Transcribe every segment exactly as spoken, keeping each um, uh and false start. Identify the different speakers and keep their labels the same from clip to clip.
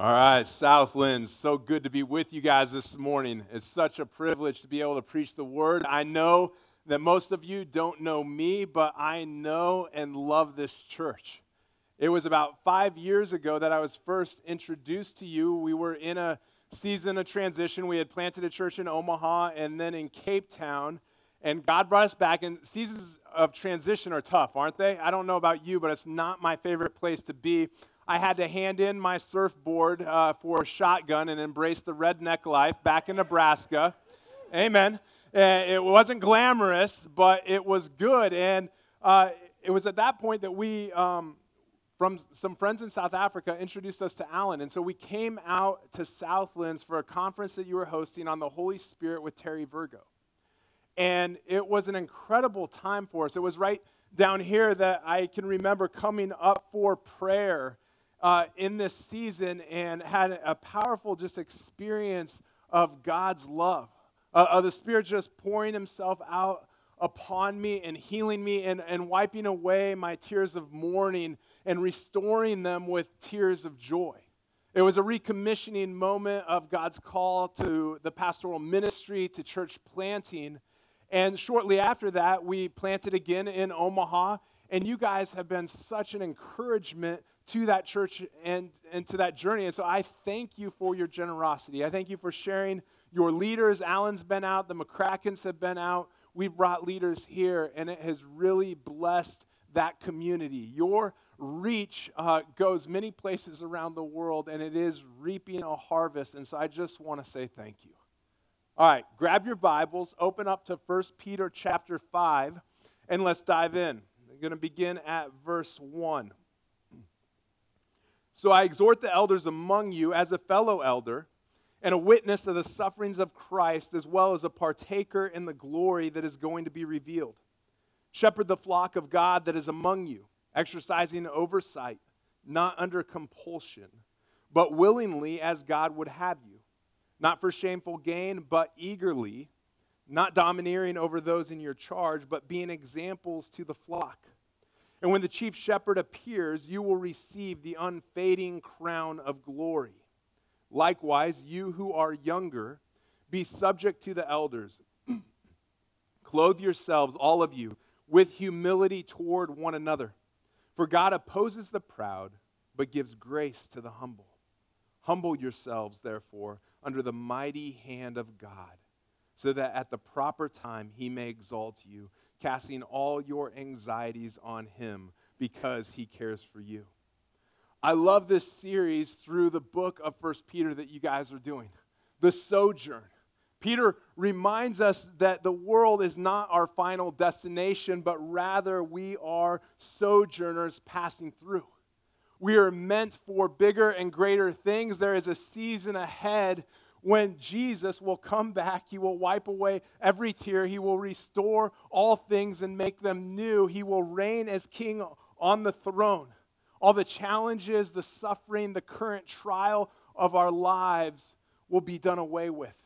Speaker 1: All right, Southlands, so good to be with you guys this morning. It's such a privilege to be able to preach the word. I know that most of you don't know me, but I know and love this church. It was about five years ago that I was first introduced to you. We were in a season of transition. We had planted a church in Omaha and then in Cape Town, and God brought us back. And seasons of transition are tough, aren't they? I don't know about you, but it's not my favorite place to be. I had to hand in my surfboard uh, for a shotgun and embrace the redneck life back in Nebraska. Amen. Uh, it wasn't glamorous, but it was good. And uh, it was at that point that we, um, from some friends in South Africa, introduced us to Alan. And so we came out to Southlands for a conference that you were hosting on the Holy Spirit with Terry Virgo. And it was an incredible time for us. It was right down here that I can remember coming up for prayer Uh, in this season and had a powerful just experience of God's love, uh, of the Spirit just pouring himself out upon me and healing me and, and wiping away my tears of mourning and restoring them with tears of joy. It was a recommissioning moment of God's call to the pastoral ministry, to church planting. And shortly after that, we planted again in Omaha. And you guys have been such an encouragement to that church and, and to that journey. And so I thank you for your generosity. I thank you for sharing your leaders. Alan's been out. The McCrackens have been out. We've brought leaders here, and it has really blessed that community. Your reach uh, goes many places around the world, and it is reaping a harvest. And so I just want to say thank you. All right, grab your Bibles, open up to First Peter chapter five, and let's dive in. I'm going to begin at verse one. So I exhort the elders among you as a fellow elder and a witness of the sufferings of Christ, as well as a partaker in the glory that is going to be revealed. Shepherd the flock of God that is among you, exercising oversight, not under compulsion, but willingly as God would have you, not for shameful gain, but eagerly, not domineering over those in your charge, but being examples to the flock. And when the chief shepherd appears, you will receive the unfading crown of glory. Likewise, you who are younger, be subject to the elders. Clothe yourselves, all of you, with humility toward one another. For God opposes the proud, but gives grace to the humble. Humble yourselves, therefore, under the mighty hand of God, so that at the proper time he may exalt you, casting all your anxieties on him because he cares for you. I love this series through the book of First Peter that you guys are doing, the sojourn. Peter reminds us that the world is not our final destination, but rather we are sojourners passing through. We are meant for bigger and greater things. There is a season ahead when Jesus will come back. He will wipe away every tear. He will restore all things and make them new. He will reign as king on the throne. All the challenges, the suffering, the current trial of our lives will be done away with.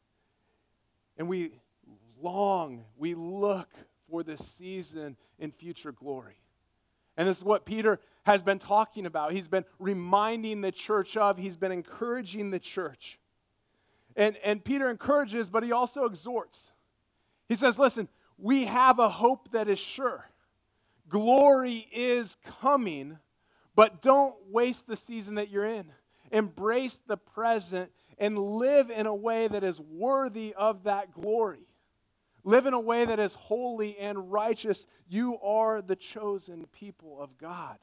Speaker 1: And we long, we look for this season in future glory. And this is what Peter has been talking about. He's been reminding the church of. He's been encouraging the church. And, and Peter encourages, but he also exhorts. He says, listen, we have a hope that is sure. Glory is coming, but don't waste the season that you're in. Embrace the present and live in a way that is worthy of that glory. Live in a way that is holy and righteous. You are the chosen people of God.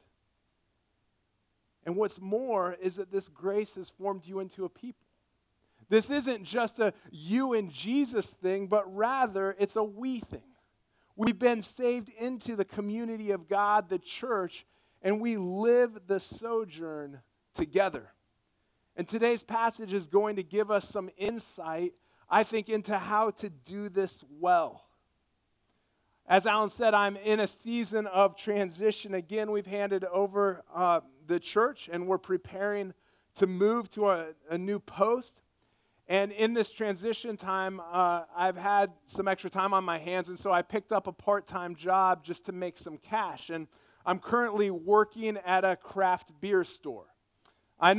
Speaker 1: And what's more is that this grace has formed you into a people. This isn't just a you and Jesus thing, but rather it's a we thing. We've been saved into the community of God, the church, and we live the sojourn together. And today's passage is going to give us some insight, I think, into how to do this well. As Alan said, I'm in a season of transition. Again, we've handed over uh, the church, and we're preparing to move to a, a new post. And in this transition time, uh, I've had some extra time on my hands, and so I picked up a part-time job just to make some cash. And I'm currently working at a craft beer store. I know,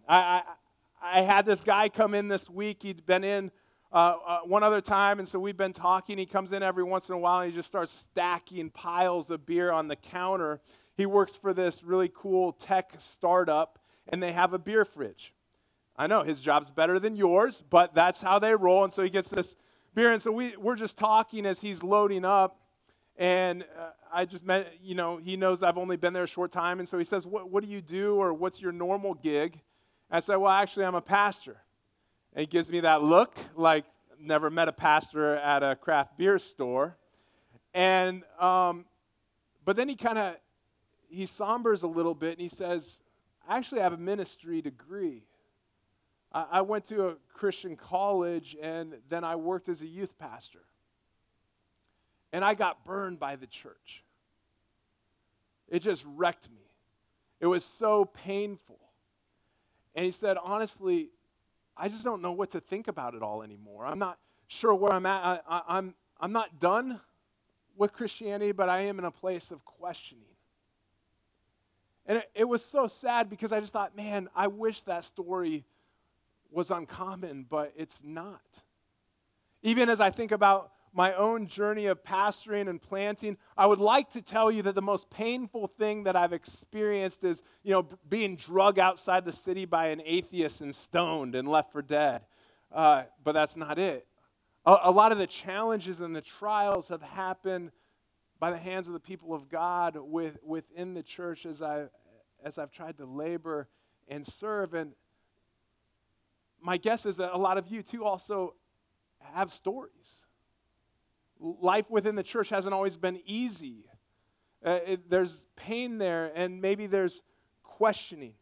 Speaker 1: I, I I had this guy come in this week. He'd been in uh, uh, one other time, and so we've been talking. He comes in every once in a while, and he just starts stacking piles of beer on the counter. He works for this really cool tech startup, and they have a beer fridge. I know his job's better than yours, but that's how they roll, and so he gets this beer, and so we, we're just talking as he's loading up, and uh, I just met, you know, he knows I've only been there a short time, and so he says, what, what do you do, or what's your normal gig? I said, well, actually, I'm a pastor. And he gives me that look, like never met a pastor at a craft beer store. And, um, but then he kind of, he sombers a little bit, and he says, I actually have a ministry degree. I, I went to a Christian college, and then I worked as a youth pastor. And I got burned by the church. It just wrecked me. It was so painful. And he said, honestly, I just don't know what to think about it all anymore. I'm not sure where I'm at. I, I, I'm, I'm not done with Christianity, but I am in a place of questioning. And it, it was so sad because I just thought, man, I wish that story was uncommon, but it's not. Even as I think about my own journey of pastoring and planting, I would like to tell you that the most painful thing that I've experienced is, you know, b- being drugged outside the city by an atheist and stoned and left for dead. Uh, but that's not it. A, a lot of the challenges and the trials have happened by the hands of the people of God with, within the church as, I, as I've tried to labor and serve. And my guess is that a lot of you, too, also have stories. Life within the church hasn't always been easy. Uh, it, there's pain there, and maybe there's questioning.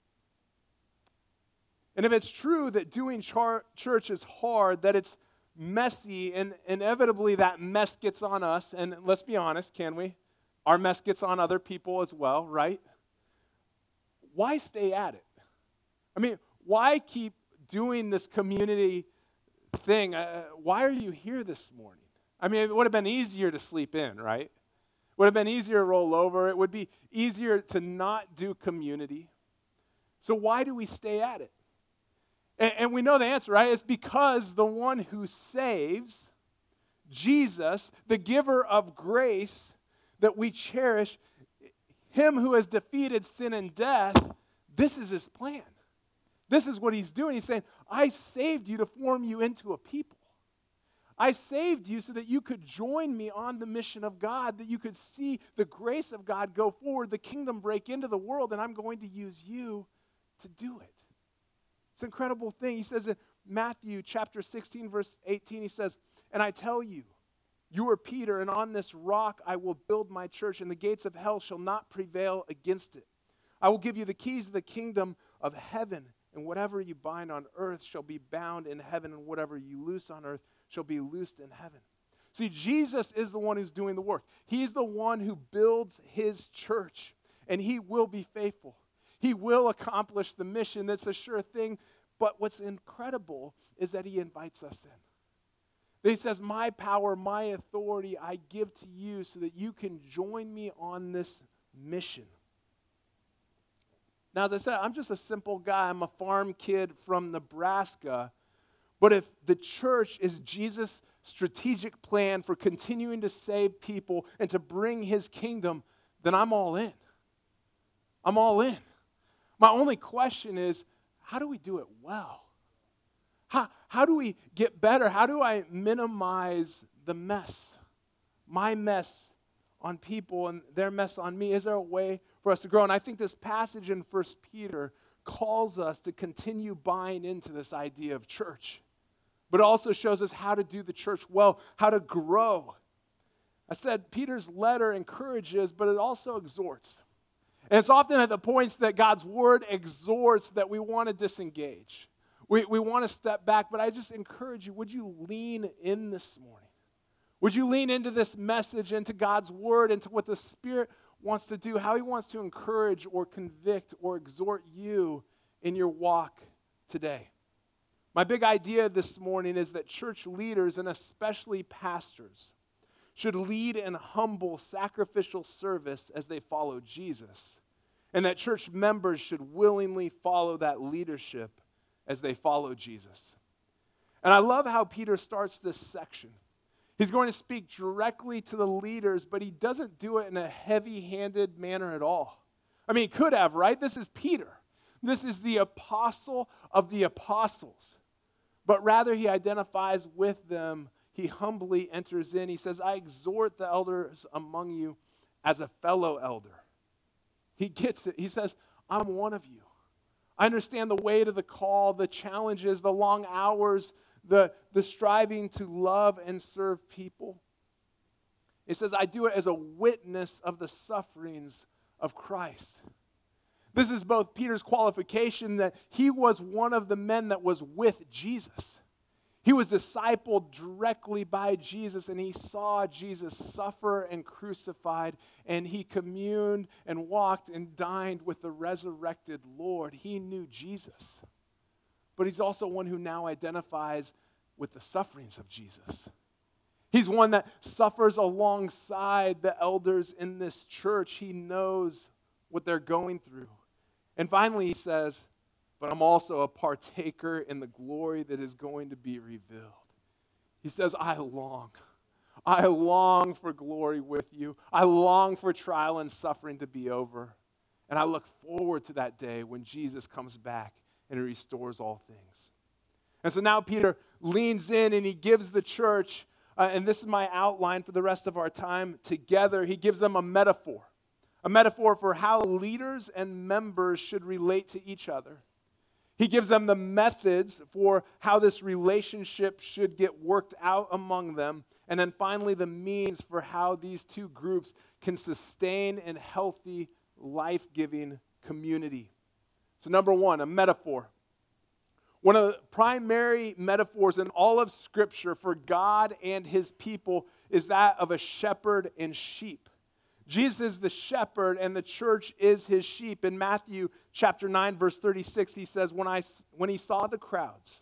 Speaker 1: And if it's true that doing char- church is hard, that it's messy, and inevitably that mess gets on us, and let's be honest, can we? Our mess gets on other people as well, right? Why stay at it? I mean, why keep doing this community thing? Uh, why are you here this morning? I mean, it would have been easier to sleep in, right? It would have been easier to roll over. It would be easier to not do community. So why do we stay at it? And, and we know the answer, right? It's because the one who saves, Jesus, the giver of grace that we cherish, him who has defeated sin and death, this is his plan. This is what he's doing. He's saying, I saved you to form you into a people. I saved you so that you could join me on the mission of God, that you could see the grace of God go forward, the kingdom break into the world, and I'm going to use you to do it. It's an incredible thing. He says in Matthew chapter sixteen, verse eighteen, he says, and I tell you, you are Peter, and on this rock I will build my church, and the gates of hell shall not prevail against it. I will give you the keys of the kingdom of heaven, and whatever you bind on earth shall be bound in heaven, and whatever you loose on earth shall be loosed in heaven. See, Jesus is the one who's doing the work. He's the one who builds his church, and he will be faithful. He will accomplish the mission. That's a sure thing. But what's incredible is that he invites us in. He says, my power, my authority, I give to you so that you can join me on this mission. Now, as I said, I'm just a simple guy. I'm a farm kid from Nebraska. But if the church is Jesus' strategic plan for continuing to save people and to bring his kingdom, then I'm all in. I'm all in. My only question is, how do we do it well? How, how do we get better? How do I minimize the mess? My mess on people and their mess on me. Is there a way for us to grow? And I think this passage in First Peter calls us to continue buying into this idea of church. But it also shows us how to do the church well, how to grow. I said Peter's letter encourages, but it also exhorts. And it's often at the points that God's word exhorts that we want to disengage. We, we want to step back, but I just encourage you, would you lean in this morning? Would you lean into this message, into God's word, into what the Spirit wants to do, how he wants to encourage or convict or exhort you in your walk today? My big idea this morning is that church leaders, and especially pastors, should lead in humble, sacrificial service as they follow Jesus. and that church members should willingly follow that leadership as they follow Jesus. And I love how Peter starts this section. He's going to speak directly to the leaders, but he doesn't do it in a heavy-handed manner at all. I mean, he could have, right? This is Peter. This is the apostle of the apostles. But rather, he identifies with them. He humbly enters in. He says, I exhort the elders among you as a fellow elder. He gets it. He says, I'm one of you. I understand the weight of the call, the challenges, the long hours, the, the striving to love and serve people. He says, I do it as a witness of the sufferings of Christ. This is both Peter's qualification that he was one of the men that was with Jesus. He was discipled directly by Jesus, and he saw Jesus suffer and crucified, and he communed and walked and dined with the resurrected Lord. He knew Jesus. But he's also one who now identifies with the sufferings of Jesus. He's one that suffers alongside the elders in this church. He knows what they're going through. And finally, he says, but I'm also a partaker in the glory that is going to be revealed. He says, I long. I long for glory with you. I long for trial and suffering to be over. And I look forward to that day when Jesus comes back and he restores all things. And so now Peter leans in and he gives the church, uh, and this is my outline for the rest of our time together, he gives them a metaphor. A metaphor for how leaders and members should relate to each other. He gives them the methods for how this relationship should get worked out among them. And then finally, the means for how these two groups can sustain a healthy, life-giving community. So number one, a metaphor. One of the primary metaphors in all of Scripture for God and his people is that of a shepherd and sheep. Jesus is the shepherd and the church is his sheep. In Matthew chapter nine, verse thirty-six, he says, when, I, when he saw the crowds,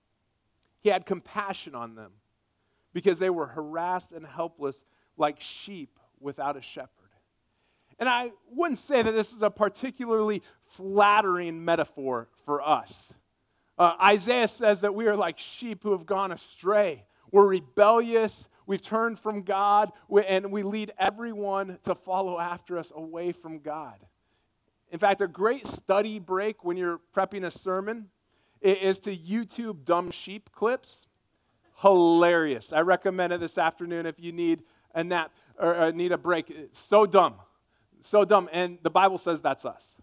Speaker 1: he had compassion on them because they were harassed and helpless like sheep without a shepherd. And I wouldn't say that this is a particularly flattering metaphor for us. Uh, Isaiah says that we are like sheep who have gone astray. We're rebellious. We've turned from God, and we lead everyone to follow after us away from God. In fact, a great study break when you're prepping a sermon is to YouTube dumb sheep clips. Hilarious. I recommend it this afternoon if you need a nap or uh, need a break. It's so dumb. So dumb. And the Bible says that's us.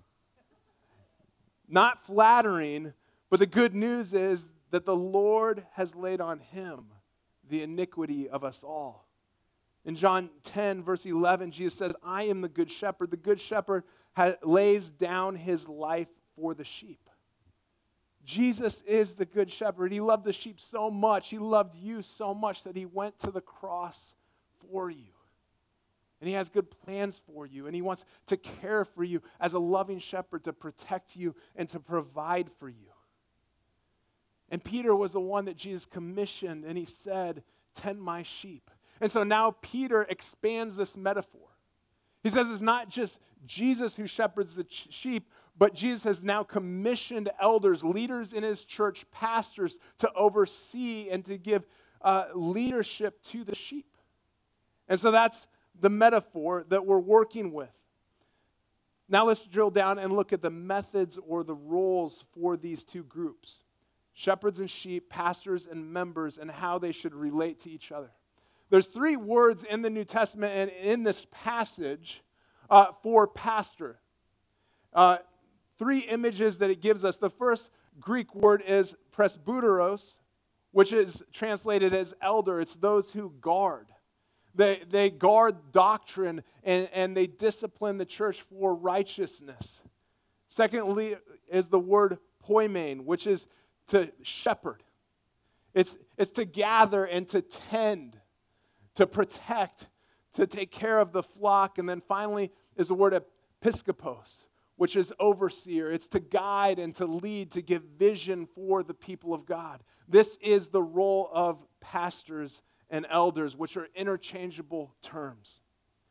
Speaker 1: Not flattering, but the good news is that the Lord has laid on him the iniquity of us all. In John ten, verse eleven, Jesus says, I am the good shepherd. The good shepherd ha- lays down his life for the sheep. Jesus is the good shepherd. He loved the sheep so much. He loved you so much that he went to the cross for you. And he has good plans for you. And he wants to care for you as a loving shepherd, to protect you and to provide for you. And Peter was the one that Jesus commissioned, and he said, tend my sheep. And so now Peter expands this metaphor. He says it's not just Jesus who shepherds the ch- sheep, but Jesus has now commissioned elders, leaders in his church, pastors, to oversee and to give uh, leadership to the sheep. And so that's the metaphor that we're working with. Now let's drill down and look at the methods or the roles for these two groups. Shepherds and sheep, pastors and members, and how they should relate to each other. There's three words in the New Testament and in this passage uh, for pastor. Uh, three images that it gives us. The first Greek word is presbyteros, which is translated as elder. It's those who guard. They, they guard doctrine and, and they discipline the church for righteousness. Secondly is the word poimen, which is to shepherd. It's, it's to gather and to tend, to protect, to take care of the flock. And then finally is the word episkopos, which is overseer. It's to guide and to lead, to give vision for the people of God. This is the role of pastors and elders, which are interchangeable terms.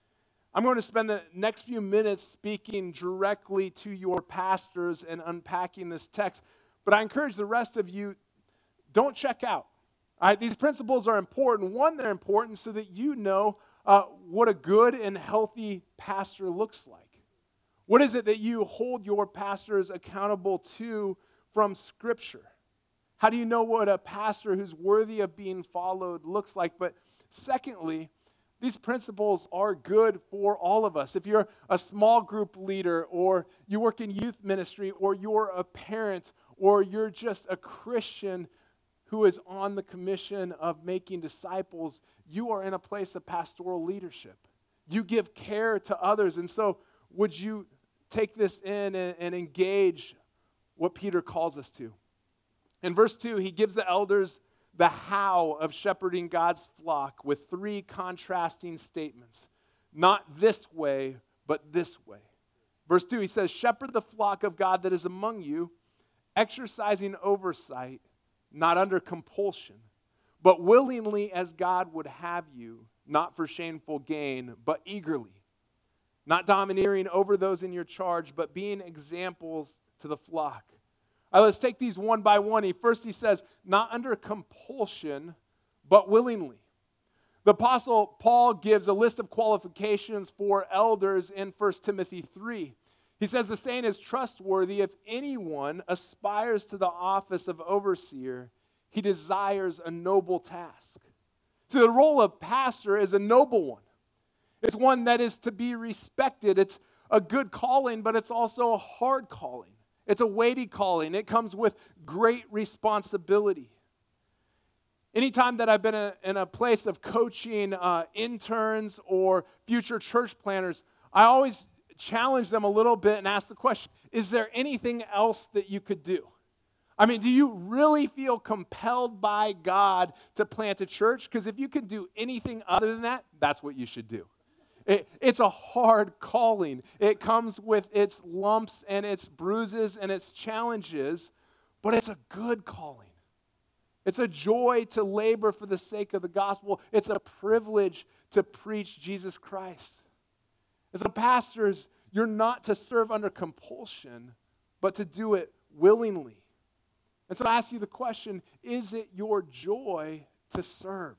Speaker 1: I'm going to spend the next few minutes speaking directly to your pastors and unpacking this text, but I encourage the rest of you, don't check out. All right, these principles are important. One, they're important so that you know uh, what a good and healthy pastor looks like. What is it that you hold your pastors accountable to from Scripture? How do you know what a pastor who's worthy of being followed looks like? But secondly, these principles are good for all of us. If you're a small group leader, or you work in youth ministry, or you're a parent, or you're just a Christian who is on the commission of making disciples, you are in a place of pastoral leadership. You give care to others. And so would you take this in and, and engage what Peter calls us to? In verse two, he gives the elders the how of shepherding God's flock with three contrasting statements. Not this way, but this way. Verse two, he says, shepherd the flock of God that is among you, exercising oversight, not under compulsion, but willingly as God would have you, not for shameful gain, but eagerly. Not domineering over those in your charge, but being examples to the flock. All right, let's take these one by one. He, first he says, not under compulsion, but willingly. The Apostle Paul gives a list of qualifications for elders in First Timothy three. He says the saying is trustworthy. If anyone aspires to the office of overseer, he desires a noble task. So the role of pastor is a noble one. It's one that is to be respected. It's a good calling, but it's also a hard calling. It's a weighty calling. It comes with great responsibility. Anytime that I've been a, in a place of coaching uh, interns or future church planners, I always challenge them a little bit and ask the question, is there anything else that you could do? I mean, do you really feel compelled by God to plant a church? Because if you can do anything other than that, that's what you should do. It, it's a hard calling. It comes with its lumps and its bruises and its challenges, but it's a good calling. It's a joy to labor for the sake of the gospel. It's a privilege to preach Jesus Christ. As a pastors, you're not to serve under compulsion, but to do it willingly. And so I ask you the question, is it your joy to serve?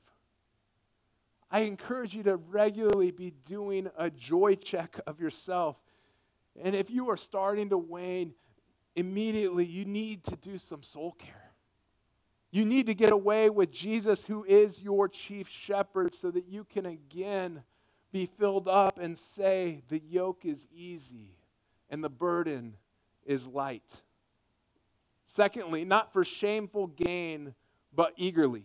Speaker 1: I encourage you to regularly be doing a joy check of yourself. And if you are starting to wane, immediately you need to do some soul care. You need to get away with Jesus, who is your chief shepherd, so that you can again be filled up and say, the yoke is easy and the burden is light. Secondly, not for shameful gain, but eagerly.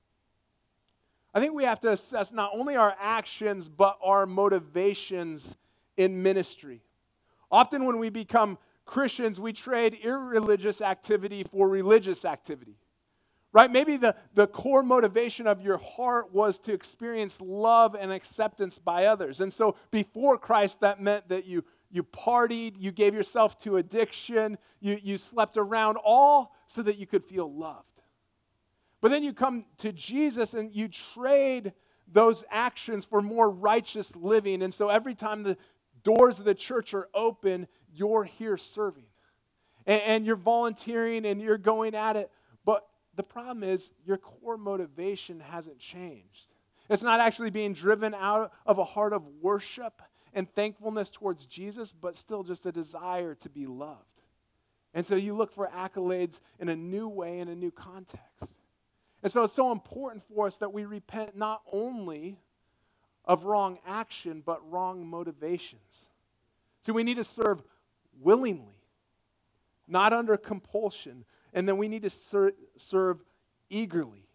Speaker 1: I think we have to assess not only our actions, but our motivations in ministry. Often when we become Christians, we trade irreligious activity for religious activity. Right? Maybe the, the core motivation of your heart was to experience love and acceptance by others. And so before Christ, that meant that you, you partied, you gave yourself to addiction, you, you slept around, all so that you could feel loved. But then you come to Jesus and you trade those actions for more righteous living. And so every time the doors of the church are open, you're here serving. And, and you're volunteering and you're going at it. But the problem is your core motivation hasn't changed. It's not actually being driven out of a heart of worship and thankfulness towards Jesus, but still just a desire to be loved. And so you look for accolades in a new way, in a new context. And so it's so important for us that we repent not only of wrong action, but wrong motivations. So we need to serve willingly, not under compulsion. And then we need to ser- serve eagerly.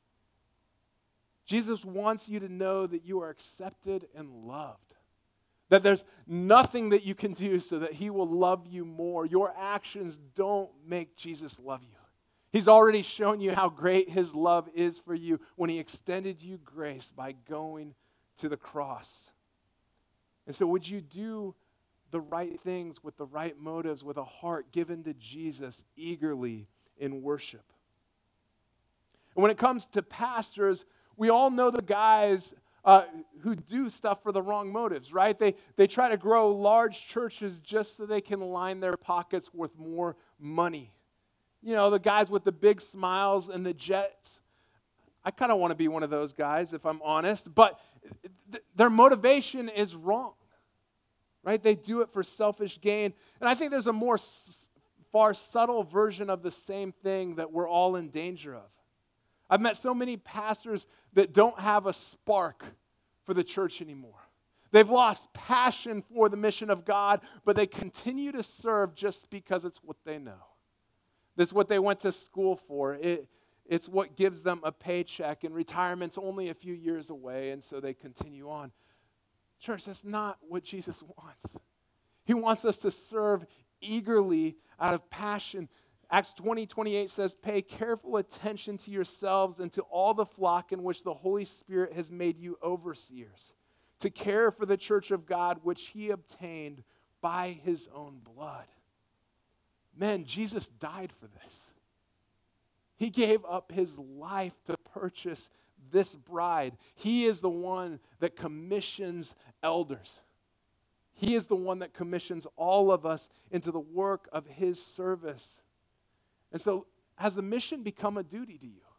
Speaker 1: Jesus wants you to know that you are accepted and loved. That there's nothing that you can do so that he will love you more. Your actions don't make Jesus love you. He's already shown you how great his love is for you when he extended you grace by going to the cross. And so would you do the right things with the right motives, with a heart given to Jesus eagerly in worship? And when it comes to pastors, we all know the guys uh, who do stuff for the wrong motives, right? They, they try to grow large churches just so they can line their pockets with more money. You know, the guys with the big smiles and the jets. I kind of want to be one of those guys, if I'm honest, but th- their motivation is wrong, right? They do it for selfish gain. And I think there's a more s- far subtle version of the same thing that we're all in danger of. I've met so many pastors that don't have a spark for the church anymore. They've lost passion for the mission of God, but they continue to serve just because it's what they know. This is what they went to school for. It, it's what gives them a paycheck, and retirement's only a few years away, and so they continue on. Church, that's not what Jesus wants. He wants us to serve eagerly out of passion. Acts twenty, twenty-eight says, pay careful attention to yourselves and to all the flock in which the Holy Spirit has made you overseers, to care for the church of God, which he obtained by his own blood. Men, Jesus died for this. He gave up his life to purchase this bride. He is the one that commissions elders. He is the one that commissions all of us into the work of his service. And so, has the mission become a duty to you?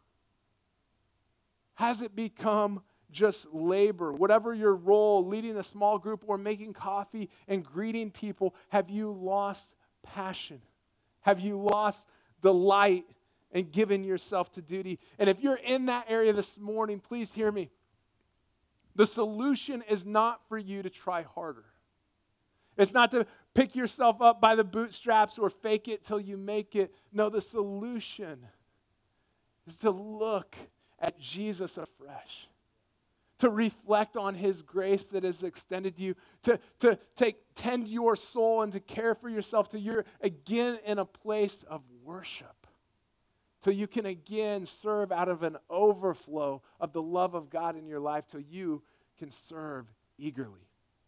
Speaker 1: Has it become just labor? Whatever your role, leading a small group or making coffee and greeting people, have you lost passion? Have you lost delight and given yourself to duty? And if you're in that area this morning, please hear me. The solution is not for you to try harder. It's not to pick yourself up by the bootstraps or fake it till you make it. No, the solution is to look at Jesus afresh, to reflect on his grace that is extended to you, to, to take tend your soul and to care for yourself till you're again in a place of worship, till you can again serve out of an overflow of the love of God in your life, till you can serve eagerly.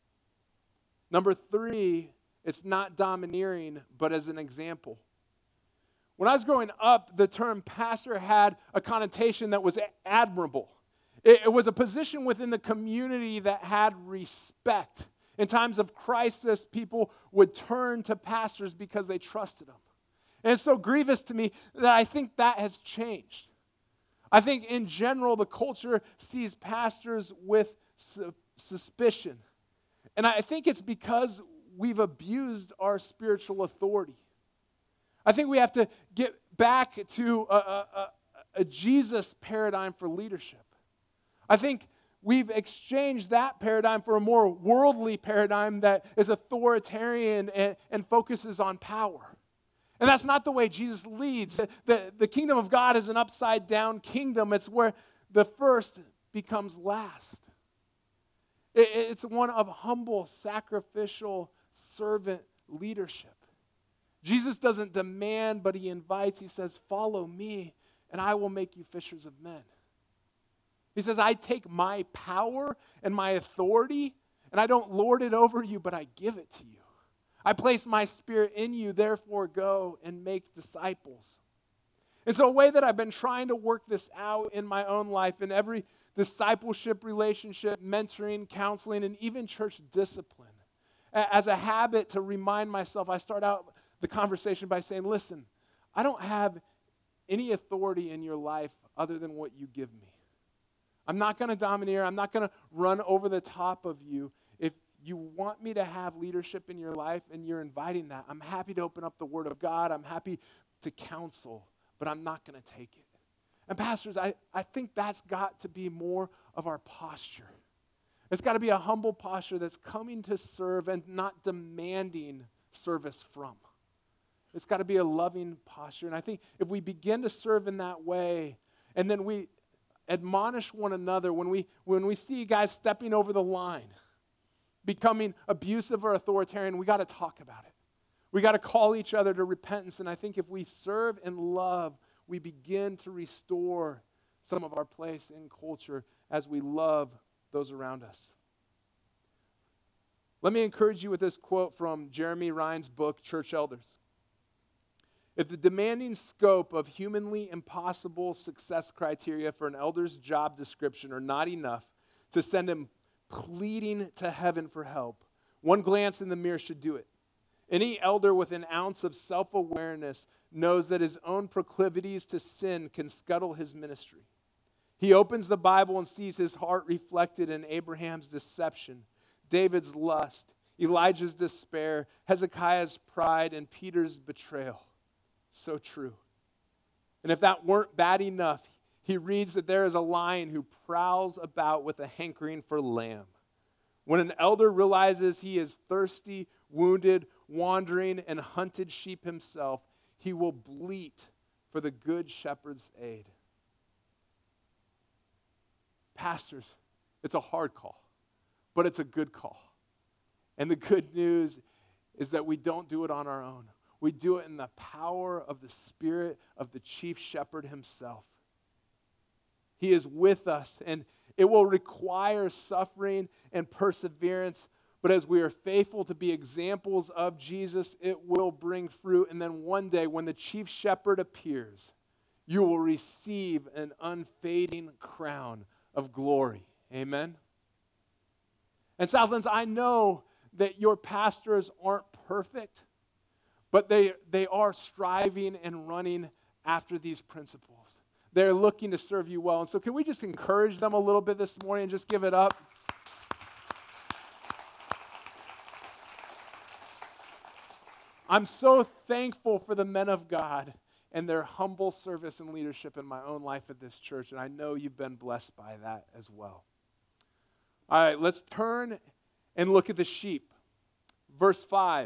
Speaker 1: Number three, it's not domineering, but as an example. When I was growing up, the term pastor had a connotation that was admirable. It, it was a position within the community that had respect. In times of crisis, people would turn to pastors because they trusted them. And it's so grievous to me that I think that has changed. I think in general, the culture sees pastors with su- suspicion. And I think it's because we've abused our spiritual authority. I think we have to get back to a, a, a Jesus paradigm for leadership. I think we've exchanged that paradigm for a more worldly paradigm that is authoritarian and, and focuses on power. And that's not the way Jesus leads. The, the, the kingdom of God is an upside-down kingdom. It's where the first becomes last. It, it's one of humble, sacrificial, servant leadership. Jesus doesn't demand, but he invites. He says, follow me, and I will make you fishers of men. He says, I take my power and my authority, and I don't lord it over you, but I give it to you. I place my spirit in you, therefore go and make disciples. And so a way that I've been trying to work this out in my own life, in every discipleship relationship, mentoring, counseling, and even church discipline, as a habit to remind myself, I start out the conversation by saying, listen, I don't have any authority in your life other than what you give me. I'm not going to domineer. I'm not going to run over the top of you. If you want me to have leadership in your life and you're inviting that, I'm happy to open up the Word of God. I'm happy to counsel, but I'm not going to take it. And pastors, I, I think that's got to be more of our posture. It's got to be a humble posture that's coming to serve and not demanding service from. It's got to be a loving posture. And I think if we begin to serve in that way, and then we admonish one another when we when we see guys stepping over the line, becoming abusive or authoritarian, we got to talk about it. We got to call each other to repentance. And I think if we serve and love, we begin to restore some of our place in culture as we love those around us. Let me encourage you with this quote from Jeremy Ryan's book, Church Elders. If the demanding scope of humanly impossible success criteria for an elder's job description are not enough to send him pleading to heaven for help. One glance in the mirror should do it. Any elder with an ounce of self-awareness knows that his own proclivities to sin can scuttle his ministry. He opens the Bible and sees his heart reflected in Abraham's deception, David's lust, Elijah's despair, Hezekiah's pride, and Peter's betrayal. So true. And if that weren't bad enough, he reads that there is a lion who prowls about with a hankering for lamb. When an elder realizes he is thirsty, wounded, wandering, and hunted sheep himself, he will bleat for the good shepherd's aid. Pastors, it's a hard call, but it's a good call. And the good news is that we don't do it on our own. We do it in the power of the Spirit of the chief shepherd himself. He is with us, and it will require suffering and perseverance, but as we are faithful to be examples of Jesus, it will bring fruit. And then one day, when the chief shepherd appears, you will receive an unfading crown of glory. Amen? And Southlands, I know that your pastors aren't perfect, but they, they are striving and running after these principles. They're looking to serve you well. And so can we just encourage them a little bit this morning and just give it up? I'm so thankful for the men of God and their humble service and leadership in my own life at this church, and I know you've been blessed by that as well. All right, let's turn and look at the sheep. Verse five.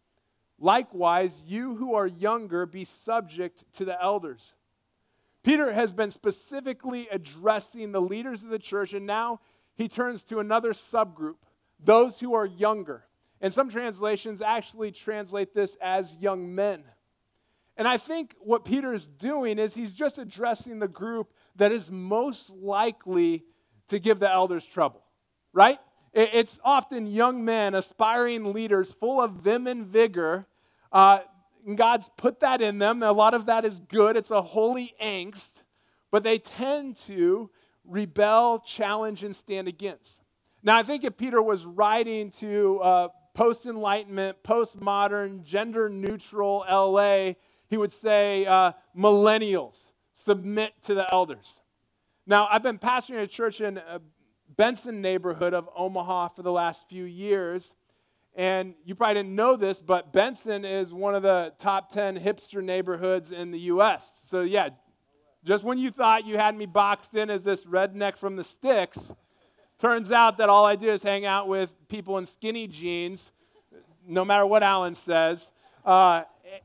Speaker 1: Likewise, you who are younger, be subject to the elders. Peter has been specifically addressing the leaders of the church, and now he turns to another subgroup, those who are younger. And some translations actually translate this as young men. And I think what Peter is doing is he's just addressing the group that is most likely to give the elders trouble, right? It's often young men, aspiring leaders, full of vim and vigor. Uh, and God's put that in them. A lot of that is good. It's a holy angst. But they tend to rebel, challenge, and stand against. Now, I think if Peter was writing to uh, post-enlightenment, postmodern, gender-neutral L A, he would say, uh, millennials, submit to the elders. Now, I've been pastoring a church in a Benson neighborhood of Omaha for the last few years, and you probably didn't know this, but Benson is one of the top ten hipster neighborhoods in the U S So yeah, just when you thought you had me boxed in as this redneck from the sticks, turns out that all I do is hang out with people in skinny jeans, no matter what Alan says, uh,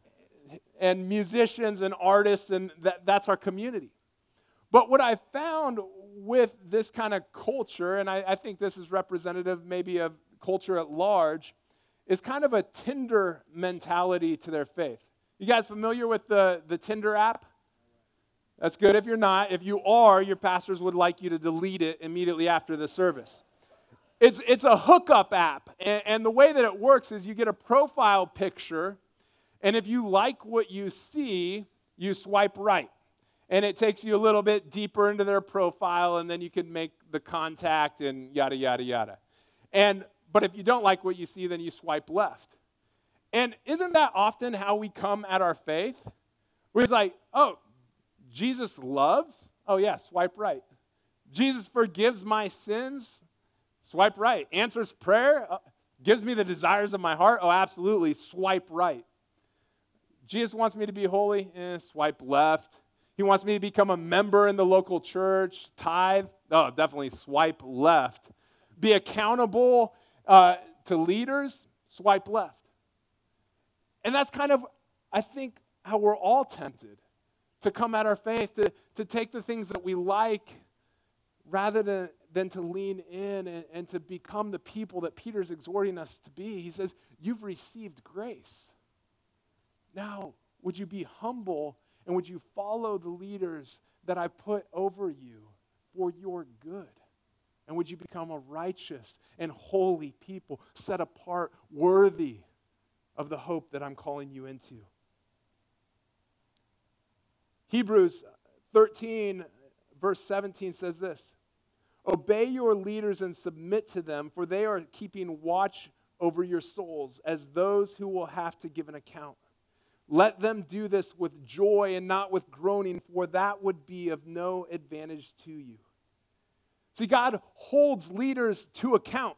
Speaker 1: and musicians and artists, and that, that's our community. But what I found with this kind of culture, and I, I think this is representative maybe of culture at large, is kind of a Tinder mentality to their faith. You guys familiar with the, the Tinder app? That's good if you're not. If you are, your pastors would like you to delete it immediately after the service. It's, it's a hookup app, and, and the way that it works is you get a profile picture, and if you like what you see, you swipe right. And it takes you a little bit deeper into their profile, and then you can make the contact and yada, yada, yada. And but if you don't like what you see, then you swipe left. And isn't that often how we come at our faith? Where it's like, oh, Jesus loves? Oh yeah, swipe right. Jesus forgives my sins? Swipe right. Answers prayer? Uh, gives me the desires of my heart? Oh, absolutely, swipe right. Jesus wants me to be holy? Eh, swipe left. He wants me to become a member in the local church, tithe? Oh, definitely swipe left. Be accountable uh, to leaders? Swipe left. And that's kind of, I think, how we're all tempted to come at our faith, to, to take the things that we like rather than, than to lean in and, and to become the people that Peter's exhorting us to be. He says, you've received grace. Now, would you be humble and would you follow the leaders that I put over you for your good? And would you become a righteous and holy people, set apart, worthy of the hope that I'm calling you into? Hebrews thirteen, verse seventeen says this, Obey your leaders and submit to them, for they are keeping watch over your souls as those who will have to give an account. Let them do this with joy and not with groaning, for that would be of no advantage to you. See, God holds leaders to account,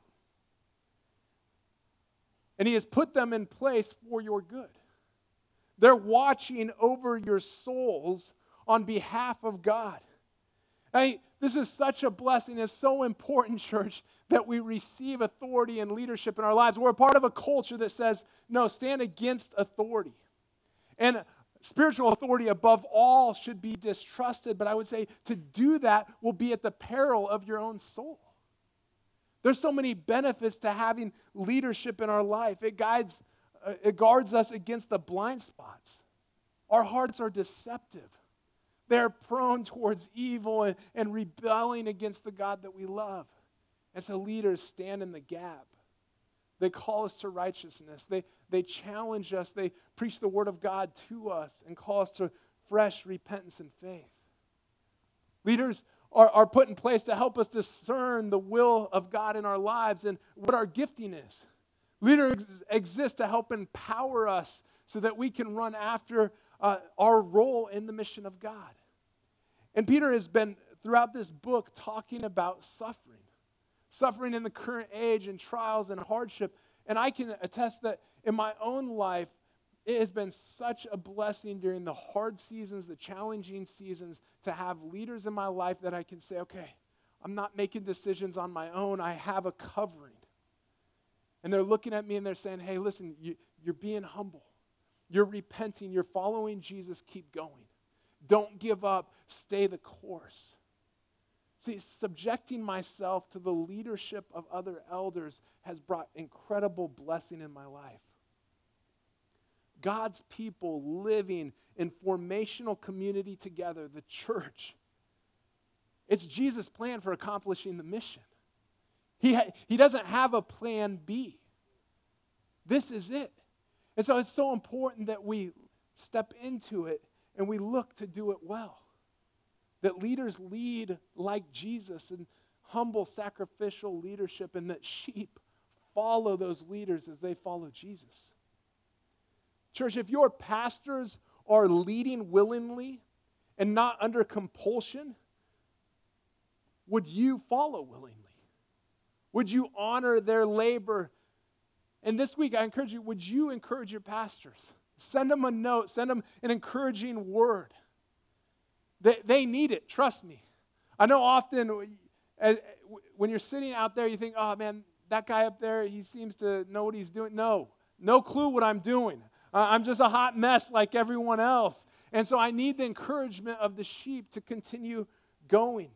Speaker 1: and He has put them in place for your good. They're watching over your souls on behalf of God. Hey, this is such a blessing. It's so important, church, that we receive authority and leadership in our lives. We're a part of a culture that says, no, stand against authority. And spiritual authority above all should be distrusted, but I would say to do that will be at the peril of your own soul. There's so many benefits to having leadership in our life. It guides, uh, it guards us against the blind spots. Our hearts are deceptive. They're prone towards evil and, and rebelling against the God that we love. And so leaders stand in the gap. They call us to righteousness. They, they challenge us. They preach the word of God to us and call us to fresh repentance and faith. Leaders are, are put in place to help us discern the will of God in our lives and what our gifting is. Leaders exist to help empower us so that we can run after uh, our role in the mission of God. And Peter has been, throughout this book, talking about suffering. Suffering in the current age and trials and hardship. And I can attest that in my own life, it has been such a blessing during the hard seasons, the challenging seasons, to have leaders in my life that I can say, okay, I'm not making decisions on my own. I have a covering. And they're looking at me and they're saying, hey, listen, you, you're being humble. You're repenting. You're following Jesus. Keep going. Don't give up. Stay the course. See, subjecting myself to the leadership of other elders has brought incredible blessing in my life. God's people living in formational community together, the church. It's Jesus' plan for accomplishing the mission. He, ha- he doesn't have a plan B. This is it. And so it's so important that we step into it and we look to do it well. That leaders lead like Jesus in humble, sacrificial leadership, and that sheep follow those leaders as they follow Jesus. Church, if your pastors are leading willingly and not under compulsion, would you follow willingly? Would you honor their labor? And this week, I encourage you, would you encourage your pastors? Send them a note. Send them an encouraging word. They, they need it, trust me. I know often as, when you're sitting out there, you think, oh man, that guy up there, he seems to know what he's doing. No, no clue what I'm doing. Uh, I'm just a hot mess like everyone else. And so I need the encouragement of the sheep to continue going.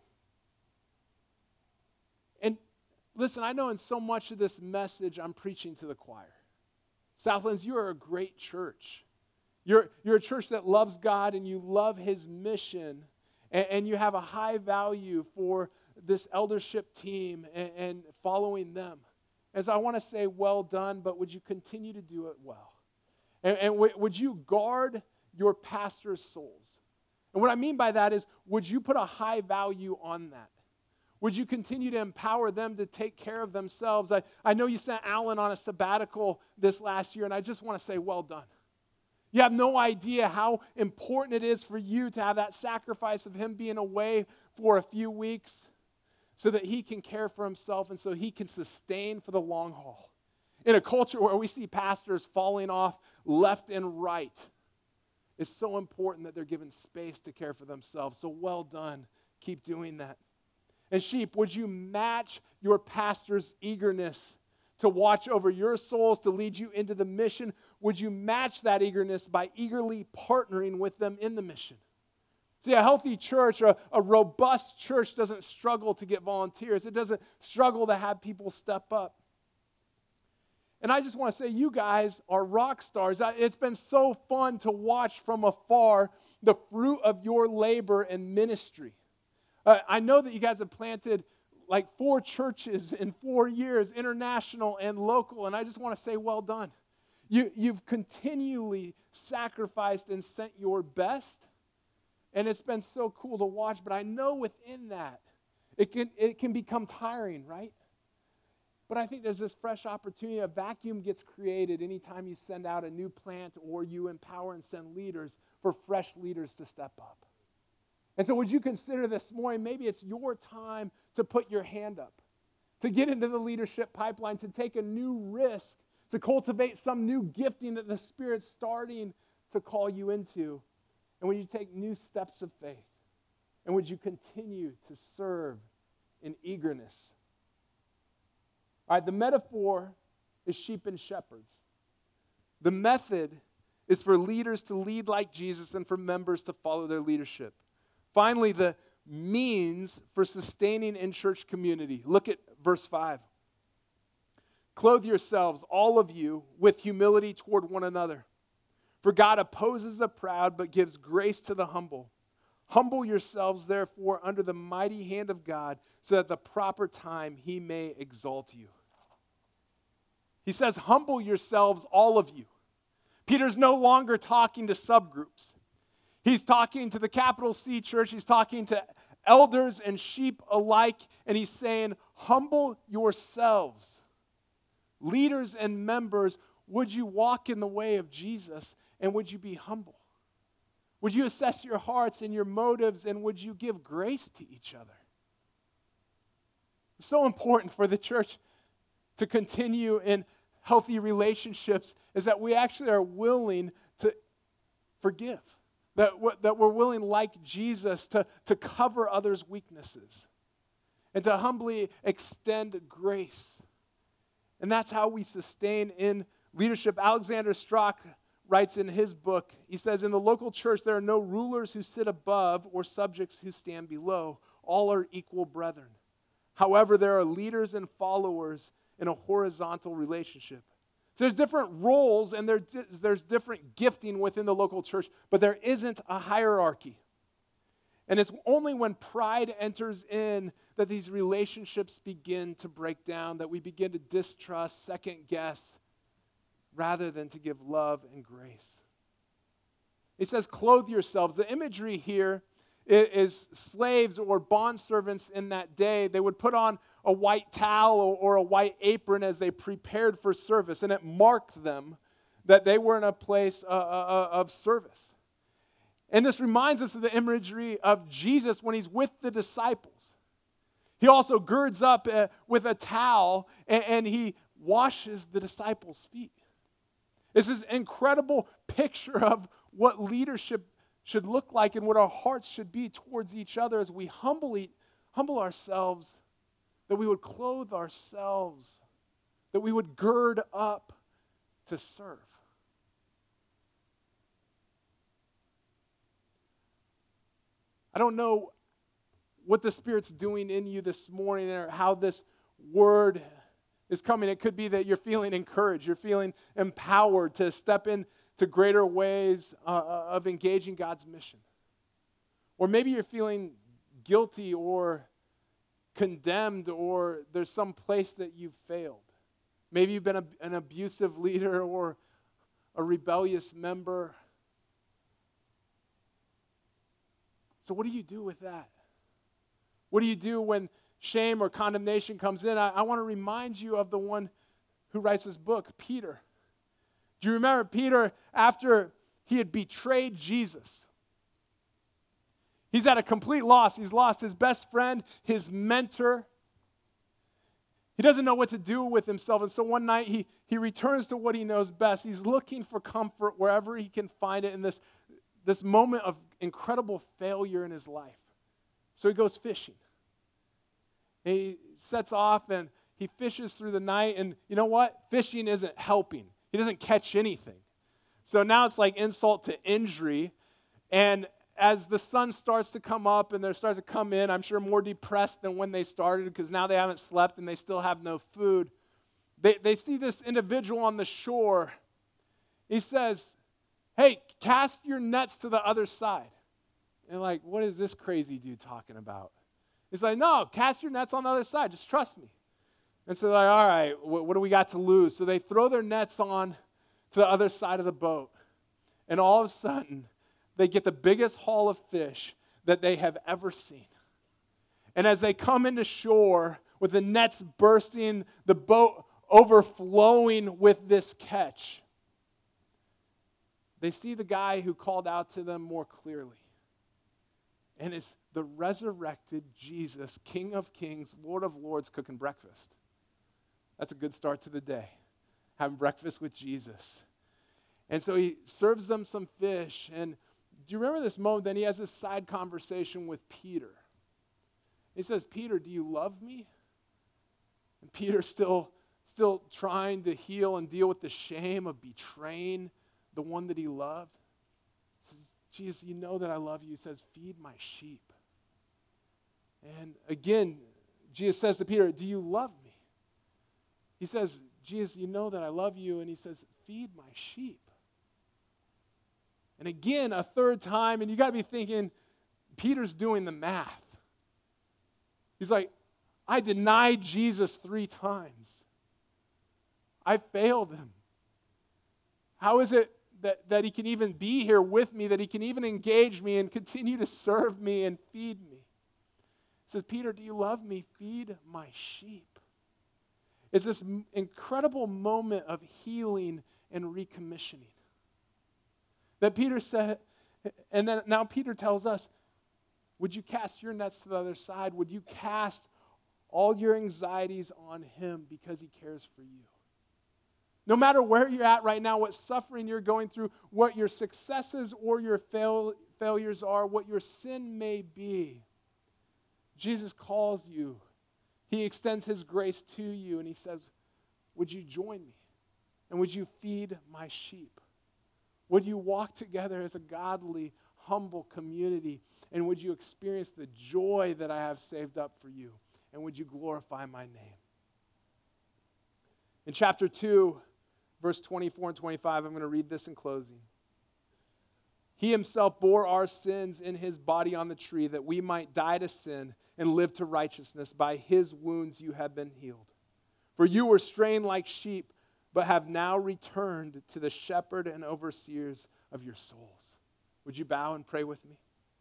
Speaker 1: And listen, I know in so much of this message, I'm preaching to the choir. Southlands, you are a great church. You're, you're a church that loves God and you love His mission, and, and you have a high value for this eldership team and, and following them. And so I want to say, well done, but would you continue to do it well? And, and w- would you guard your pastor's souls? And what I mean by that is, would you put a high value on that? Would you continue to empower them to take care of themselves? I, I know you sent Alan on a sabbatical this last year, and I just want to say, well done. You have no idea how important it is for you to have that sacrifice of him being away for a few weeks so that he can care for himself and so he can sustain for the long haul. In a culture where we see pastors falling off left and right, it's so important that they're given space to care for themselves. So well done. Keep doing that. And sheep, would you match your pastor's eagerness to watch over your souls, to lead you into the mission? Would you match that eagerness by eagerly partnering with them in the mission? See, a healthy church, a, a robust church doesn't struggle to get volunteers. It doesn't struggle to have people step up. And I just want to say, you guys are rock stars. It's been so fun to watch from afar the fruit of your labor and ministry. Uh, I know that you guys have planted like four churches in four years, international and local, and I just want to say well done. You, you've continually sacrificed and sent your best, and it's been so cool to watch, but I know within that, It can, it can become tiring, right? But I think there's this fresh opportunity. A vacuum gets created anytime you send out a new plant or you empower and send leaders for fresh leaders to step up. And so would you consider this morning, maybe it's your time to put your hand up, to get into the leadership pipeline, to take a new risk, to cultivate some new gifting that the Spirit's starting to call you into. And would you take new steps of faith? And would you continue to serve in eagerness? All right, the metaphor is sheep and shepherds. The method is for leaders to lead like Jesus and for members to follow their leadership. Finally, the means for sustaining in church community. Look at verse five. Clothe yourselves, all of you, with humility toward one another. For God opposes the proud, but gives grace to the humble. Humble yourselves, therefore, under the mighty hand of God, so that at the proper time he may exalt you. He says, humble yourselves, all of you. Peter's no longer talking to subgroups. He's talking to the capital C church. He's talking to elders and sheep alike. And he's saying, humble yourselves. Leaders and members, would you walk in the way of Jesus and would you be humble? Would you assess your hearts and your motives and would you give grace to each other? It's so important for the church to continue in healthy relationships is that we actually are willing to forgive. That we're, that we're willing, like Jesus, to, to cover others' weaknesses and to humbly extend grace. And that's how we sustain in leadership. Alexander Strauch writes in his book, he says, in the local church, there are no rulers who sit above or subjects who stand below. All are equal brethren. However, there are leaders and followers in a horizontal relationship. So there's different roles and there, there's different gifting within the local church, but there isn't a hierarchy. And it's only when pride enters in that these relationships begin to break down, that we begin to distrust, second guess, rather than to give love and grace. It says, clothe yourselves. The imagery here is slaves or bondservants in that day. They would put on a white towel or, or a white apron as they prepared for service, and it marked them that they were in a place uh, uh, of service. And this reminds us of the imagery of Jesus when he's with the disciples. He also girds up uh, with a towel and, and he washes the disciples' feet. This is an incredible picture of what leadership should look like and what our hearts should be towards each other as we humbly humble ourselves, that we would clothe ourselves, that we would gird up to serve. I don't know what the Spirit's doing in you this morning or how this word is coming. It could be that you're feeling encouraged, you're feeling empowered to step into greater ways uh, of engaging God's mission. Or maybe you're feeling guilty or condemned, or there's some place that you've failed. Maybe you've been a, an abusive leader or a rebellious member. So what do you do with that? What do you do when shame or condemnation comes in? I, I want to remind you of the one who writes this book, Peter. Do you remember Peter after he had betrayed Jesus? He's at a complete loss. He's lost his best friend, his mentor. He doesn't know what to do with himself. And so one night he, he returns to what he knows best. He's looking for comfort wherever he can find it in this, this moment of incredible failure in his life. So he goes fishing. And he sets off and he fishes through the night. And you know what? Fishing isn't helping. He doesn't catch anything. So now it's like insult to injury. And as the sun starts to come up and they start to come in, I'm sure more depressed than when they started because now they haven't slept and they still have no food. They, they see this individual on the shore. He says, hey, cast your nets to the other side. And like, what is this crazy dude talking about? He's like, no, cast your nets on the other side. Just trust me. And so they're like, all right, what, what do we got to lose? So they throw their nets on to the other side of the boat. And all of a sudden, they get the biggest haul of fish that they have ever seen. And as they come into shore with the nets bursting, the boat overflowing with this catch, they see the guy who called out to them more clearly. And it's the resurrected Jesus, King of Kings, Lord of Lords, cooking breakfast. That's a good start to the day, having breakfast with Jesus. And so he serves them some fish. And do you remember this moment? Then he has this side conversation with Peter. He says, Peter, do you love me? And Peter's still, still trying to heal and deal with the shame of betraying the one that he loved. He says, Jesus, you know that I love you. He says, feed my sheep. And again, Jesus says to Peter, do you love me? He says, Jesus, you know that I love you. And he says, feed my sheep. And again, a third time, and you got to be thinking, Peter's doing the math. He's like, I denied Jesus three times. I failed him. How is it that, that he can even be here with me, that he can even engage me and continue to serve me and feed me? He says, Peter, do you love me? Feed my sheep. It's this m- incredible moment of healing and recommissioning. That Peter said, and then now Peter tells us, would you cast your nets to the other side? Would you cast all your anxieties on him because he cares for you? No matter where you're at right now, what suffering you're going through, what your successes or your fail, failures are, what your sin may be, Jesus calls you. He extends his grace to you and he says, would you join me? And would you feed my sheep? Would you walk together as a godly, humble community? And would you experience the joy that I have saved up for you? And would you glorify my name? In chapter two, verse twenty-four and twenty-five, I'm going to read this in closing. He himself bore our sins in his body on the tree that we might die to sin and live to righteousness. By his wounds you have been healed. For you were straying like sheep, but have now returned to the shepherd and overseers of your souls. Would you bow and pray with me?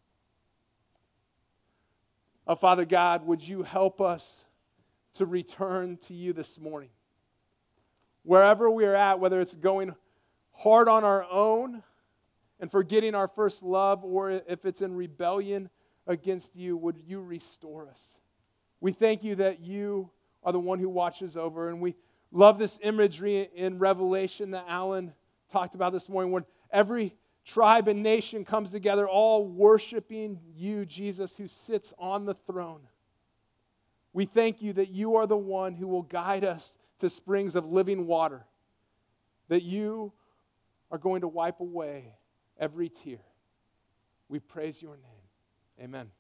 Speaker 1: Oh, Father God, would you help us to return to you this morning? Wherever we are at, whether it's going hard on our own and forgetting our first love, or if it's in rebellion against you, would you restore us? We thank you that you are the one who watches over, and we love this imagery in Revelation that Alan talked about this morning, when every tribe and nation comes together, all worshiping you, Jesus, who sits on the throne. We thank you that you are the one who will guide us to springs of living water, that you are going to wipe away every tear. We praise your name. Amen.